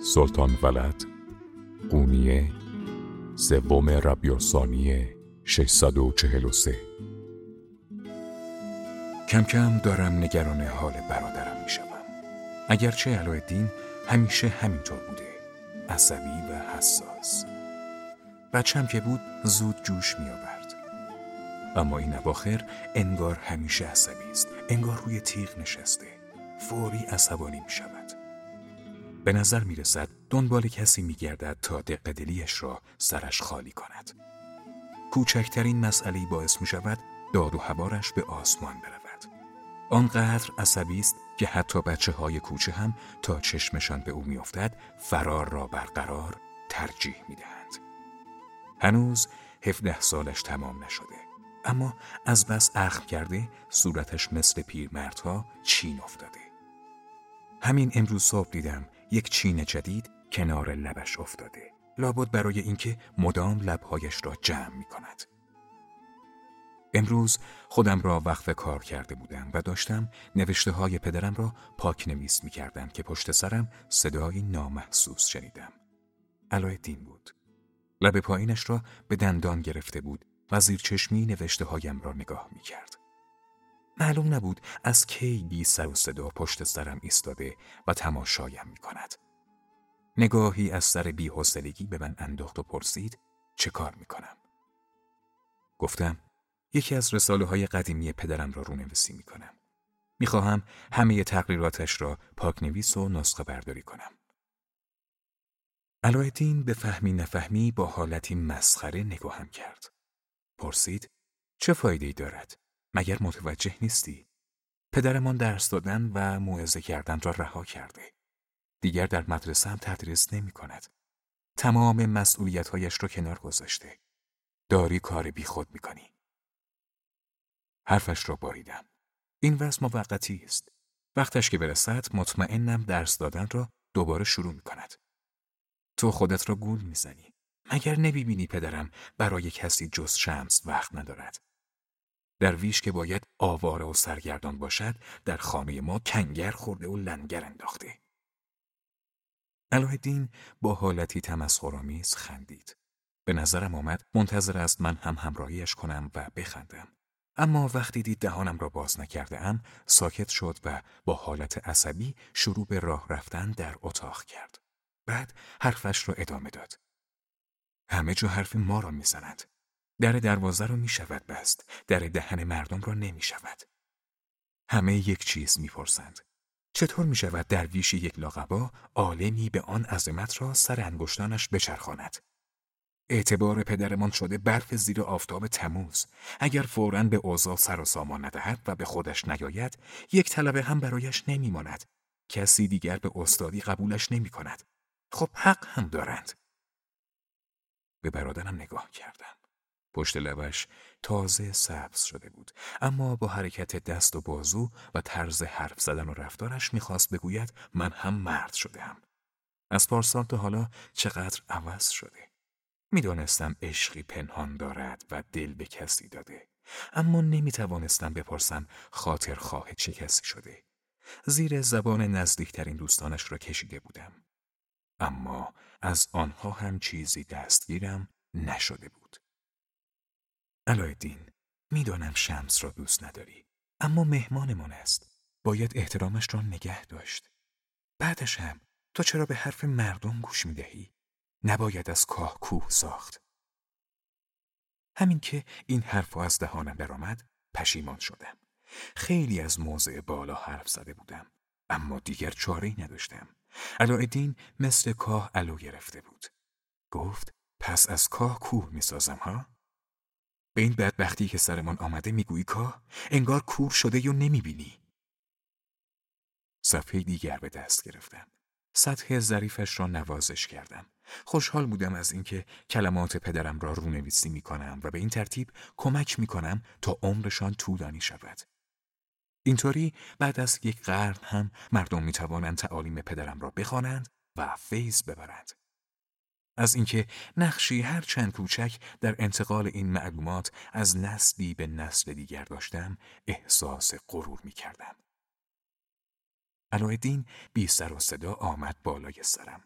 سلطان ولد قونیه سوم ربیع الثانی 643. کم کم دارم نگران حال برادرم می شدم. اگرچه علاءالدین همیشه همینطور بوده، عصبی و حساس. بچم که بود زود جوش می آورد. اما این اواخر انگار همیشه عصبی است، انگار روی تیغ نشسته، فوری عصبانی می شود. به نظر می رسد دنبال کسی می گردد تا دقدلیش را سرش خالی کند. کوچکترین مسئله‌ای باعث می شود داد و هوارش به آسمان برود. آنقدر عصبی است که حتی بچه‌های کوچه هم تا چشمشان به او می افتد فرار را برقرار ترجیح می دهند. هنوز 17 سالش تمام نشده، اما از بس اخم کرده صورتش مثل پیرمردها چین افتاده. همین امروز صبح دیدم یک چین جدید کنار لبش افتاده، لابد برای اینکه مدام لبهایش را جمع می کند. امروز خودم را وقف کار کرده بودم و داشتم نوشته های پدرم را پاک نویس می کردم که پشت سرم صدای نامحسوس شنیدم. علاءالدین بود. لب پایینش را به دندان گرفته بود و زیر چشمی نوشته هایم را نگاه می کرد. معلوم نبود از کی بی سر و صدا پشت سرم ایستاده و تماشایم می کند. نگاهی از سر بی‌حوصلگی به من انداخت و پرسید چه کار می کنم؟ گفتم یکی از رساله‌های قدیمی پدرم را رونویسی می کنم. می خواهم همه تقریراتش را پاکنویس و نسخه برداری کنم. علاءالدین به فهمی نفهمی با حالتی مسخره نگاهم کرد. پرسید چه فایده‌ای دارد؟ مگر متوجه نیستی؟ پدرمان درس دادن و موعظه کردن را رها کرده. دیگر در مدرسه هم تدریس نمی کند. تمام مسئولیت‌هایش را کنار گذاشته. داری کار بی خود می کنی. حرفش را باریدم. این وضع موقتی است. وقتش که برسد مطمئنم درس دادن را دوباره شروع می کند. تو خودت را گول می زنی. مگر نمی‌بینی پدرم برای کسی جز شمس وقت ندارد؟ درویش که باید آواره و سرگردان باشد در خانه ما کنگر خورده و لنگر انداخته. علاءالدین با حالتی تمسخرآمیز خندید. به نظرم آمد منتظر است من هم همراهیش کنم و بخندم. اما وقتی دید دهانم را باز نکرده ام ساکت شد و با حالت عصبی شروع به راه رفتن در اتاق کرد. بعد حرفش را ادامه داد. همه جا حرف ما را میزنند. در دروازه را میشود بست، در دهن مردم را نمیشود. همه یک چیز میپرسند. چطور میشود درویش یک لاقبا عالمی به آن عظمت را سر انگشتانش بچرخاند؟ اعتبار پدرمان شده برف زیر آفتاب تموز. اگر فوراً به اوضاع سر و سامان ندهد و به خودش نیاید، یک طلبه هم برایش نمیماند. کسی دیگر به استادی قبولش نمیکند. خب حق هم دارند. به برادرم نگاه کردم. پشت لبش تازه سبز شده بود، اما با حرکت دست و بازو و طرز حرف زدن و رفتارش میخواست بگوید من هم مرد شده‌ام. از پارسال تا حالا چقدر عوض شده. میدانستم عشقی پنهان دارد و دل به کسی داده، اما نمیتوانستم بپرسم خاطرخواه چه کسی شده. زیر زبان نزدیکترین دوستانش را کشیده بودم، اما از آنها هم چیزی دستگیرم نشده بود. علاءالدین، میدانم شمس را دوست نداری، اما مهمانمان است. باید احترامش را نگه داشت. بعدش هم تو چرا به حرف مردم گوش میدهی؟ نباید از کاه کوه ساخت. همین که این حرف از دهانم برآمد پشیمان شدم. خیلی از موضع بالا حرف زده بودم، اما دیگر چاره‌ای نداشتم. علاءالدین مثل کاه علو گرفته بود. گفت پس از کاه کوه میسازم ها؟ به این بدبختی که سرمان آمده میگویی کاه؟ انگار کور شده یا نمیبینی؟ صفحه دیگر به دست گرفتم. سطح ظریفش را نوازش کردم. خوشحال بودم از اینکه کلمات پدرم را رونویسی میکنم و به این ترتیب کمک میکنم تا عمرشان طولانی شود. اینطوری بعد از یک قرن هم مردم میتوانند تعالیم پدرم را بخوانند و فیض ببرند. از اینکه نقشی هر چند کوچک در انتقال این معلومات از نسلی به نسل دیگر داشتم احساس غرور میکردم. علاءالدین بی سر و صدا آمد بالای سرم.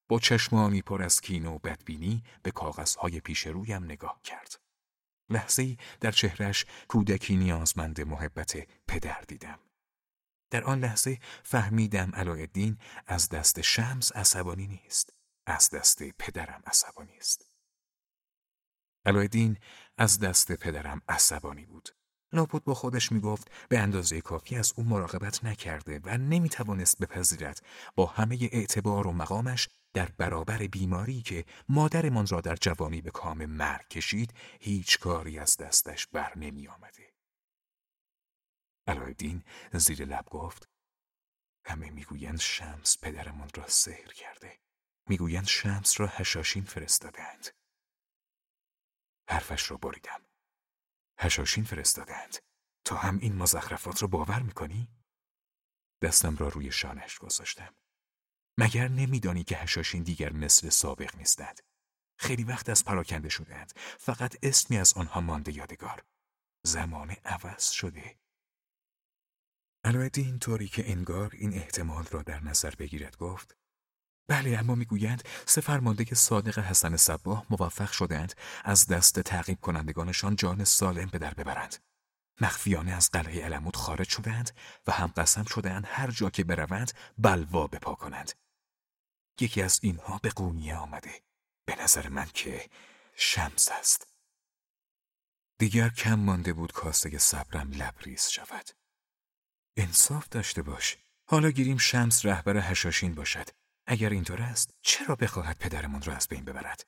با چشمانی پر از کین و بدبینی به کاغذهای پیش رویم نگاه کرد. لحظه‌ای در چهرش کودکی نیازمند محبت پدر دیدم. در آن لحظه فهمیدم علاءالدین از دست شمس عصبانی نیست، از دست پدرم عصبانی است. علاءالدین از دست پدرم عصبانی بود. لابد با خودش میگفت به اندازه کافی از او مراقبت نکرده و نمیتوانست بپذیرد با همه اعتبار و مقامش در برابر بیماری که مادرمان را در جوانی به کام مرگ کشید هیچ کاری از دستش بر نمی آمده. علاءالدین زیر لب گفت همه میگویند شمس پدرمان را سحر کرده. میگویند شمس را حشاشین فرستادند. حرفش را بریدم. حشاشین فرستادند. تو هم این مزخرفات را باور میکنی؟ دستم را روی شانش گذاشتم. مگر نمیدانی که حشاشین دیگر مثل سابق نیستند؟ خیلی وقت از پراکنده شدند. فقط اسمی از آنها مانده یادگار. زمان عوض شده. علاءالدین طوری که انگار این احتمال را در نظر بگیرد گفت بله، اما میگویند 3 فرمانده صادق حسن صباح موفق شدند از دست تعقیب کنندگانشان جان سالم به در ببرند. مخفیانه از قلعه علمود خارج شدند و هم قسم شدند هر جا که بروند بلوا بپا کنند. یکی از اینها به قونیه آمده. به نظر من که شمس است. دیگر کم مانده بود کاسه صبرم لبریز شود. انصاف داشته باش. حالا گیریم شمس رهبر حشاشین باشد. اگر اینطور است چرا بخواهد پدرمان را از بین ببرد؟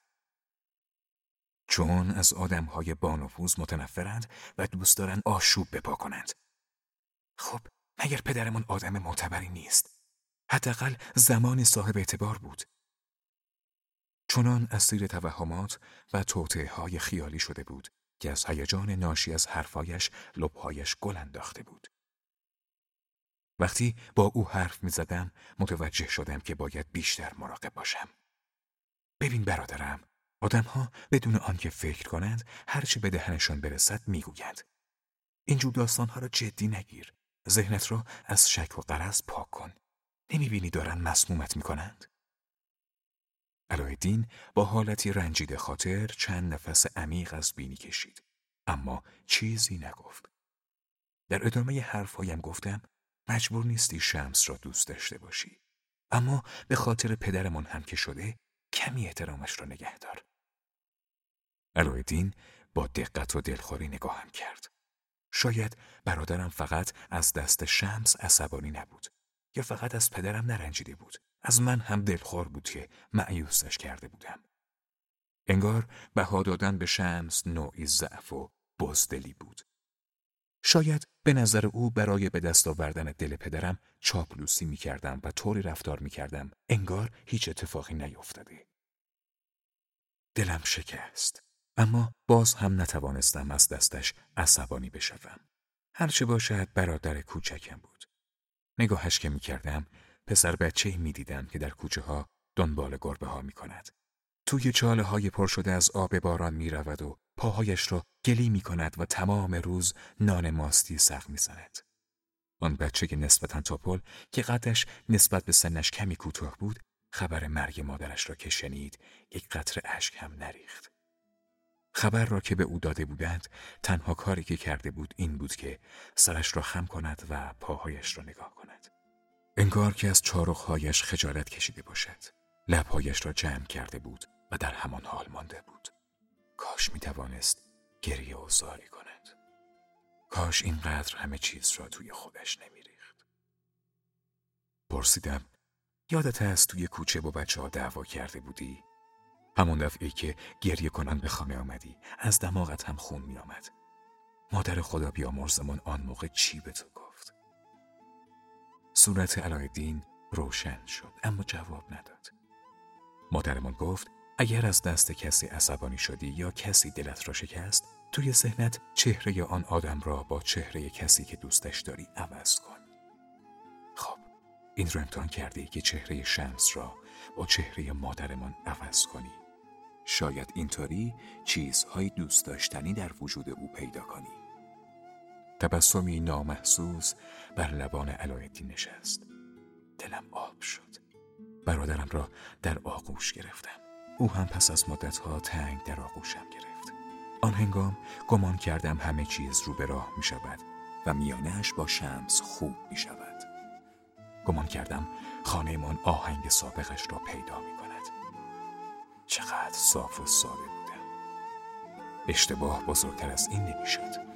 چون از آدمهای بانفوذ متنفرند و دوست دارند آشوب بپا کنند. خب مگر پدرمان آدم معتبری نیست؟ حداقل زمانی صاحب اعتبار بود. چنان اسیر توهمات و توطئه‌های خیالی شده بود که از هیجان ناشی از حرفایش لب‌هایش گل انداخته بود. وقتی با او حرف می‌زدم متوجه شدم که باید بیشتر مراقب باشم. ببین برادرم، آدم‌ها بدون آنکه فکر کنند هرچه به دهنشان برسد میگویند. اینجور داستان‌ها را جدی نگیر. ذهنت را از شک و غرض پاک کن. نمی‌بینی دارن مسمومت می‌کنند؟ علاءالدین با حالتی رنجیده خاطر چند نفس عمیق از بینی کشید، اما چیزی نگفت. در ادامه حرفهایم گفتم مجبور نیستی شمس را دوست داشته باشی، اما به خاطر پدرمان هم که شده کمی احترامش را نگه دار. علاءالدین با دقت و دلخوری نگاهم کرد. شاید برادرم فقط از دست شمس عصبانی نبود، یا فقط از پدرم نرنجیده بود. از من هم دلخور بود که مأیوسش کرده بودم. انگار بها دادن به شمس نوعی ضعف و بزدلی بود. شاید به نظر او برای به دست آوردن دل پدرم چاپلوسی می‌کردم و طوری رفتار می‌کردم انگار هیچ اتفاقی نیفتاده. دلم شکست، اما باز هم نتوانستم از دستش عصبانی بشوم. هرچه باشد برادر کوچکم بود. نگاهش که می‌کردم پسر بچه‌ای می‌دیدم که در کوچه ها دنبال گربه ها می‌کند. توی چاله های پر شده از آب باران می‌رود و پاهایش را گلی می‌کند و تمام روز نان ماستی سق می‌زند. آن بچه نسبتاً تاپل که قدش نسبت به سنش کمی کوتاه بود، خبر مرگ مادرش را که شنید یک قطره اشک هم نریخت. خبر را که به او داده بودند تنها کاری که کرده بود این بود که سرش را خم کند و پاهایش را نگاه کند. انگار که از چارق‌هایش خجالت کشیده باشد. لب‌هایش را جمع کرده بود و در همان حال مانده بود. کاش می‌توانست گریه و زاری کند. کاش اینقدر همه چیز را توی خودش نمی‌ریخت. پرسیدم یادت هست توی کوچه با بچه‌ها دعوا کرده بودی؟ همون دفعه‌ای که گریه کنان به خانه آمدی، از دماغت هم خون می‌آمد. مادر خدا بیامرزمان آن موقع چی به تو گفت؟ صورت علاءالدین روشن شد اما جواب نداد. مادرمان گفت اگر از دست کسی عصبانی شدی یا کسی دلت را شکست، توی ذهنت چهره آن آدم را با چهره کسی که دوستش داری عوض کن. خب این رو امتحان کردی که چهره شمس را با چهره مادرمان عوض کنی. شاید اینطوری چیزهای دوست داشتنی در وجود او پیدا کنی. تبسمی نامحسوس بر لبان علاءالدین نشست. دلم آب شد. برادرم را در آغوش گرفتم. او هم پس از مدتها تنگ در آغوشم گرفت. آن هنگام گمان کردم همه چیز رو به راه می شود و میانه‌اش با شمس خوب می شود. گمان کردم خانه‌مان آهنگ سابقش را پیدا می کند. چقدر صاف و ساده بودم. اشتباه بزرگتر از این نمی شد.